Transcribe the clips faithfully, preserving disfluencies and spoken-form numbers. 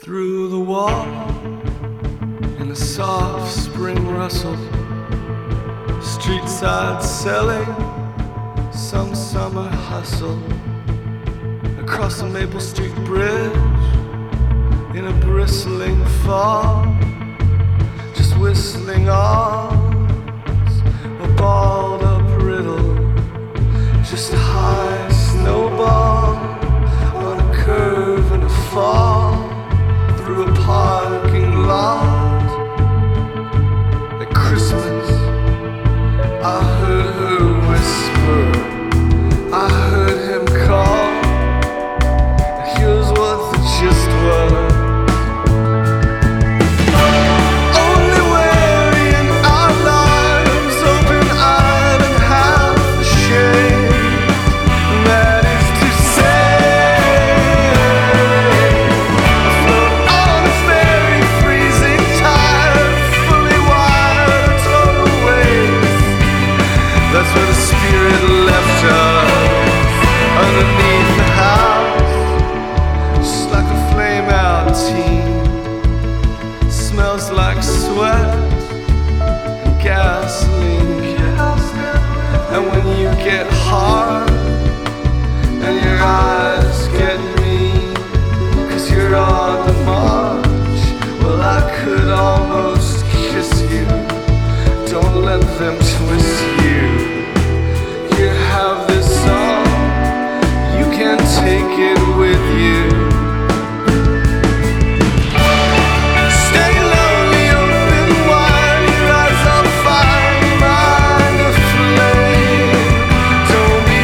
Through the wall, in a soft spring rustle, street side selling, some summer hustle. Across the Maple Street Bridge, in a bristling fog, just whistling arms, a balled up riddle, just a high snowball on a curve and a fall through a parking lot. At Christmas, I heard her whisper, I heard him call. Here's what the gist was. Only way in our lives, open-eyed and half ashamed, that is to say, float on a very freezing tide, fully wired, total waste. That's where the spirit left us, underneath the house, just like a flame-out teen. Smells like sweat and gasoline. And when you get hard and your eyes get mean, 'cause you're on the march, well, I could almost kiss you. Don't let them twist you. You have this song, you can take it with you. Stay lonely, open wide, your eyes on fire, your mind aflame. Don't be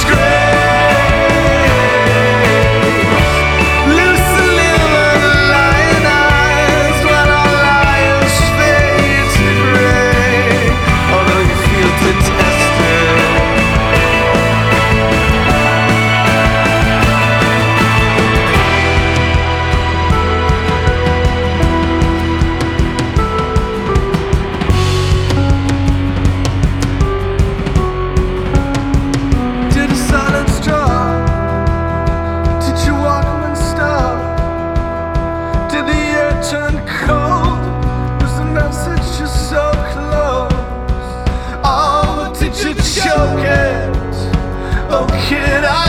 disgraced. Loose the liver, the lion eyes, when our liars fade to gray. Although you feel detested, did a silence drop? Did your Walkman stop? Did the air turn cold? Was the message just so close? Oh, did you choke it? Oh, kid, I